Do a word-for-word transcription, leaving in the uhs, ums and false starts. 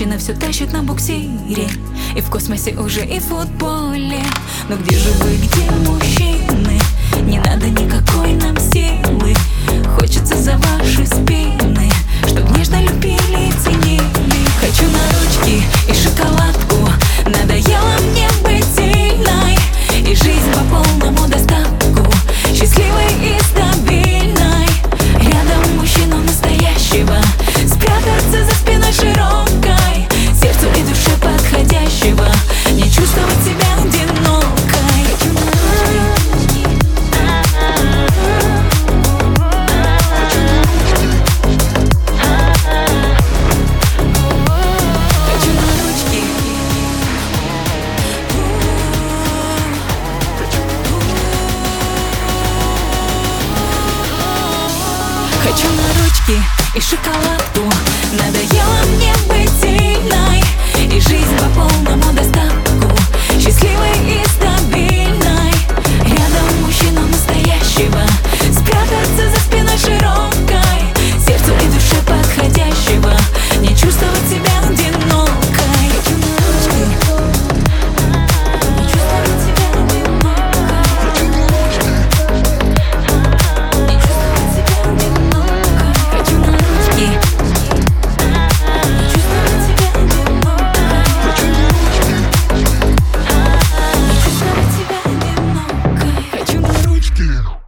Мужчина все тащит на буксире, и в космосе уже, и в футболе. Но где же вы, где мужчины? Не надо никакой нам силы. Хочется за ваши спины, чтоб нежно любили и ценили. Хочу на ручки и шоколадку. Надоело мне быть сильной, и жизнь по полному достатку, счастливой и стабильной. Рядом мужчину настоящего, спрятаться за спиной широкой, сердцу и душе подходящего, не чувствовать себя одинокой. Хочу на ручки и шоколадку. Надоело мне быть сильной, и жизнь по полному достатку, счастливой и стабильной. Рядом мужчину настоящего, спрятаться за спиной широкой, сердцу и душе подходящего, не чувствовать себя одинокой. Хочу на ручки, не чувствовать себя одинокой. Хочу на ручки, не чувствовать себя одинокой. Хочу на ручки, не чувствовать себя одинокой. Хочу на ручки, не чувствовать себя одинокой. Хочу на ручки.